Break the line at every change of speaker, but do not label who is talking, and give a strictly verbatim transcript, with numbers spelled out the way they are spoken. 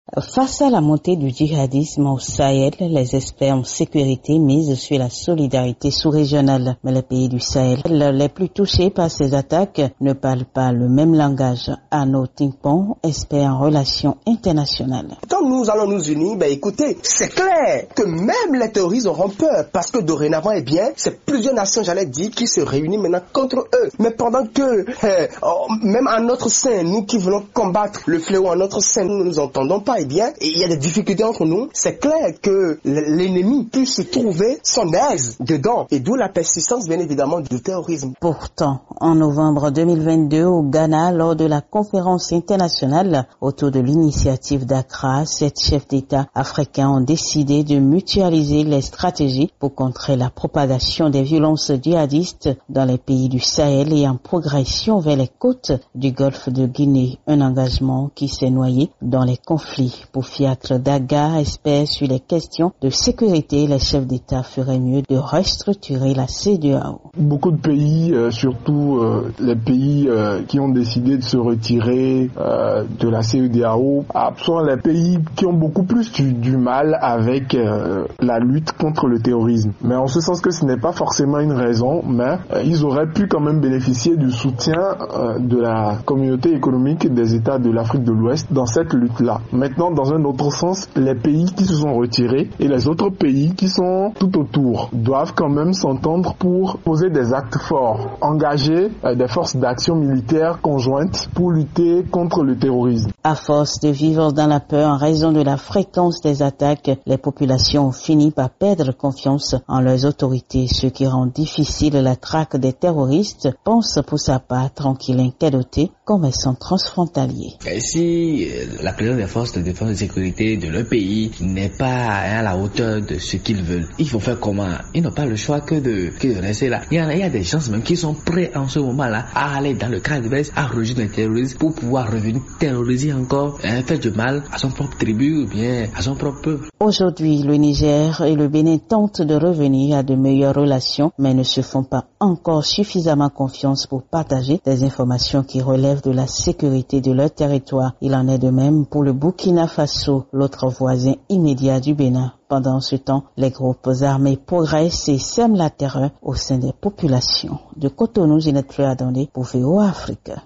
Face à la montée du djihadisme au Sahel, les experts en sécurité misent sur la solidarité sous-régionale. Mais les pays du Sahel, les plus touchés par ces attaques, ne parlent pas le même langage. Arnaud Tingpong, expert en relations internationales.
Quand nous allons nous unir, ben écoutez, c'est clair que même les terroristes auront peur parce que dorénavant, eh bien, c'est plusieurs nations, j'allais dire, qui se réunissent maintenant contre eux. Mais pendant que, eh, oh, même en notre sein, nous qui voulons combattre le fléau en notre sein, nous ne nous entendons pas. Eh bien, il y a des difficultés entre nous. C'est clair que l'ennemi peut se trouver son aise dedans. Et d'où la persistance, bien évidemment, du terrorisme.
Pourtant, en novembre deux mille vingt-deux, au Ghana, lors de la conférence internationale autour de l'initiative d'Accra, sept chefs d'État africains ont décidé de mutualiser les stratégies pour contrer la propagation des violences djihadistes dans les pays du Sahel et en progression vers les côtes du golfe de Guinée. Un engagement qui s'est noyé dans les conflits. Pour Fiacre Daga, expert sur les questions de sécurité, les chefs d'État feraient mieux de restructurer la C E D E A O.
Beaucoup de pays, euh, surtout euh, les pays euh, qui ont décidé de se retirer euh, de la C E D E A O, sont les pays qui ont beaucoup plus du, du mal avec euh, la lutte contre le terrorisme. Mais en ce sens que ce n'est pas forcément une raison, mais euh, ils auraient pu quand même bénéficier du soutien euh, de la communauté économique des États de l'Afrique de l'Ouest dans cette lutte-là. Maintenant, dans un autre sens, les pays qui se sont retirés et les autres pays qui sont tout autour doivent quand même s'entendre pour poser des actes forts, engager euh, des forces d'action militaire conjointes pour lutter contre le terrorisme.
À force de vivre dans la peur en raison de la fréquence des attaques, les populations ont fini par perdre confiance en leurs autorités, ce qui rend difficile la traque des terroristes, pense pour sa part Tranquillin Kedoté, commerçant transfrontalier.
Et si la présence des forces de défense et de sécurité de leur pays n'est pas à la hauteur de ce qu'ils veulent, il faut faire comment? Ils n'ont pas le choix que de, que de rester là. Il y, a, il y a des gens même qui sont prêts en ce moment-là à aller dans le cas adverse, à rejoindre les terroristes pour pouvoir revenir terroriser encore, hein, faire du mal à son propre tribu ou bien à son propre peuple.
Aujourd'hui, le Niger et le Bénin tentent de revenir à de meilleures relations, mais ne se font pas encore suffisamment confiance pour partager des informations qui relèvent de la sécurité de leur territoire. Il en est de même pour le Burkina Faso, l'autre voisin immédiat du Bénin. Pendant ce temps, les groupes armés progressent et sèment la terreur au sein des populations. De Cotonou, Ginette Fleur Adondé pour V O A Afrique.